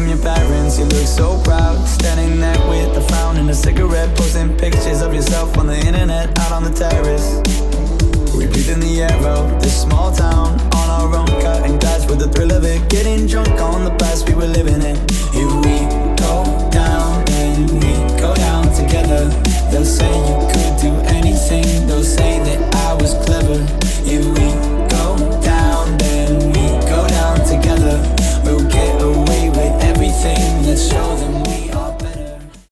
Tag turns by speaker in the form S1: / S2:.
S1: from your parents, you look so proud. Standing there with a frown and a cigarette, posting pictures of yourself on the internet, out on the terrace. We breathe in the air of this small town, on our own, cutting glass with the thrill of it. Getting drunk on the past we were living in.